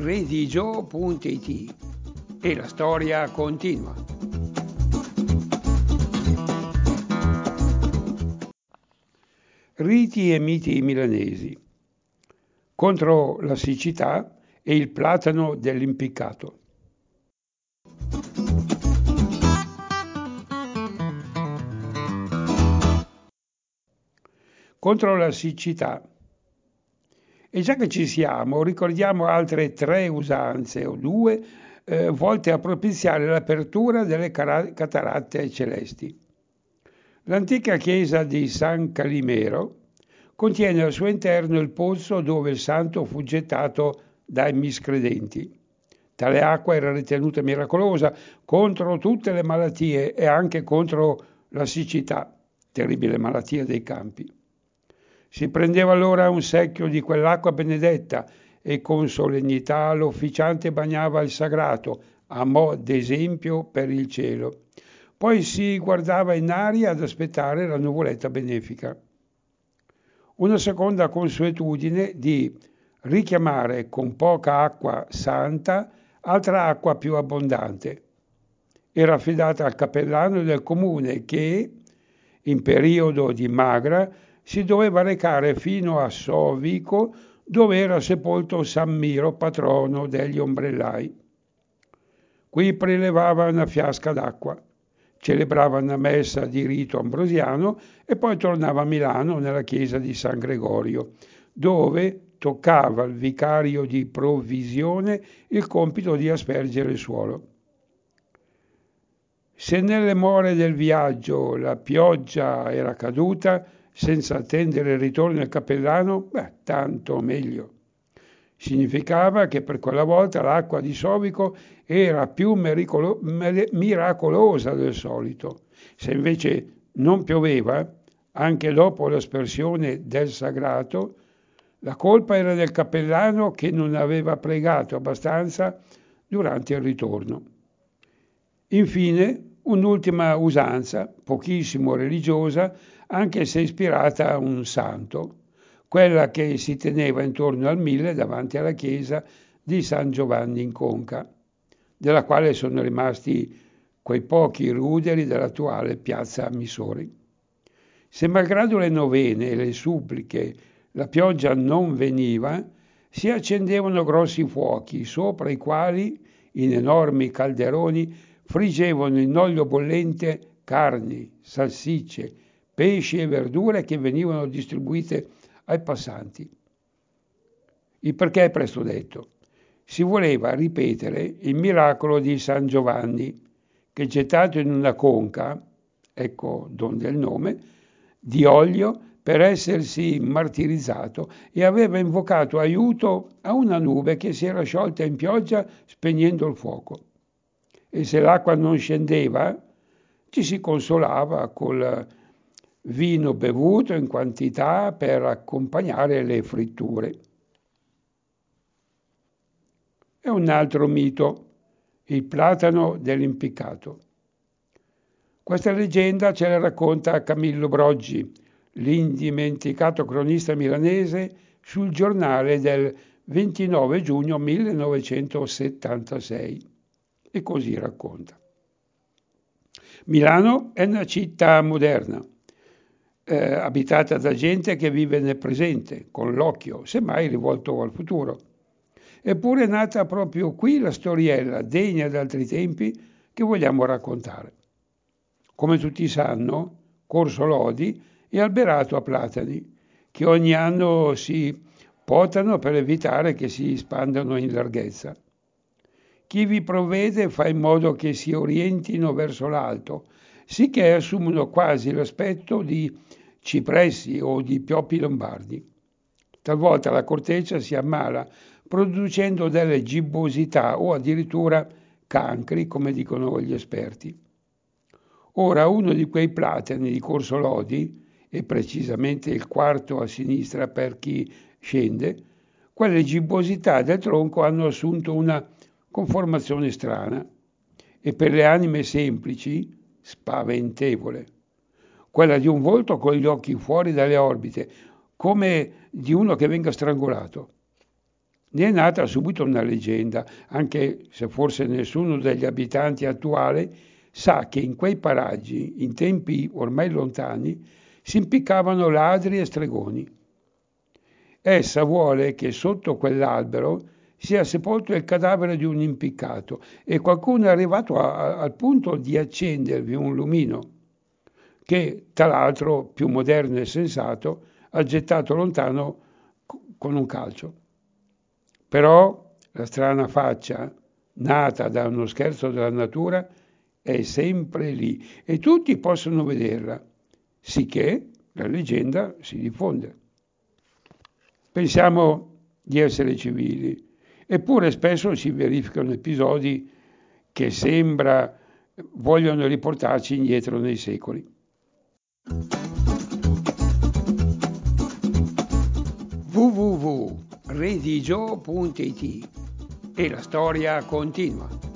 redigio.it e la storia continua. Riti e miti milanesi contro la siccità e il platano dell'impiccato. Contro la siccità. E già che ci siamo, ricordiamo altre 3 usanze o 2 volte a propiziare l'apertura delle cataratte celesti. L'antica chiesa di San Calimero contiene al suo interno il pozzo dove il santo fu gettato dai miscredenti. Tale acqua era ritenuta miracolosa contro tutte le malattie e anche contro la siccità, terribile malattia dei campi. Si prendeva allora un secchio di quell'acqua benedetta e con solennità l'officiante bagnava il sagrato, a mo' d'esempio per il cielo. Poi si guardava in aria ad aspettare la nuvoletta benefica. Una seconda consuetudine di richiamare con poca acqua santa altra acqua più abbondante. Era affidata al cappellano del comune che, in periodo di magra, si doveva recare fino a Sovico, dove era sepolto San Miro, patrono degli ombrellai. Qui prelevava una fiasca d'acqua, celebrava una messa di rito ambrosiano e poi tornava a Milano nella chiesa di San Gregorio, dove toccava al vicario di provvisione il compito di aspergere il suolo. Se nelle more del viaggio la pioggia era caduta, senza attendere il ritorno del cappellano, tanto meglio. Significava che per quella volta l'acqua di Sovico era più miracolosa del solito. Se invece non pioveva, anche dopo l'aspersione del sagrato, la colpa era del cappellano che non aveva pregato abbastanza durante il ritorno. Infine, un'ultima usanza, pochissimo religiosa, anche se ispirata a un santo, quella che si teneva intorno al 1000 davanti alla chiesa di San Giovanni in Conca, della quale sono rimasti quei pochi ruderi dell'attuale piazza Missori. Se malgrado le novene e le suppliche la pioggia non veniva, si accendevano grossi fuochi sopra i quali, in enormi calderoni, friggevano in olio bollente carni, salsicce, pesci e verdure che venivano distribuite ai passanti. Il perché è presto detto. Si voleva ripetere il miracolo di San Giovanni, che gettato in una conca, ecco donde il nome, di olio per essersi martirizzato e aveva invocato aiuto a una nube che si era sciolta in pioggia spegnendo il fuoco. E se l'acqua non scendeva, ci si consolava col vino bevuto in quantità per accompagnare le fritture. E un altro mito, il platano dell'impiccato. Questa leggenda ce la racconta Camillo Broggi, l'indimenticato cronista milanese, sul Giornale del 29 giugno 1976. E così racconta. Milano è una città moderna, abitata da gente che vive nel presente, con l'occhio, semmai rivolto al futuro. Eppure è nata proprio qui la storiella, degna d'altri tempi, che vogliamo raccontare. Come tutti sanno, Corso Lodi è alberato a platani, che ogni anno si potano per evitare che si spandano in larghezza. Chi vi provvede fa in modo che si orientino verso l'alto, sicché assumono quasi l'aspetto di cipressi o di pioppi lombardi. Talvolta la corteccia si ammala, producendo delle gibbosità o addirittura cancri, come dicono gli esperti. Ora uno di quei platani di Corso Lodi, e precisamente il quarto a sinistra per chi scende, quelle gibbosità del tronco hanno assunto una conformazione strana e per le anime semplici spaventevole, quella di un volto con gli occhi fuori dalle orbite, come di uno che venga strangolato. Ne è nata subito una leggenda, anche se forse nessuno degli abitanti attuali sa che in quei paraggi, in tempi ormai lontani, si impiccavano ladri e stregoni. Essa vuole che sotto quell'albero sia sepolto il cadavere di un impiccato e qualcuno è arrivato al punto di accendervi un lumino che, tra l'altro, più moderno e sensato, ha gettato lontano con un calcio. Però la strana faccia, nata da uno scherzo della natura, è sempre lì e tutti possono vederla, sicché la leggenda si diffonde. Pensiamo di essere civili, eppure spesso si verificano episodi che sembra vogliono riportarci indietro nei secoli. www.redigio.it e la storia continua.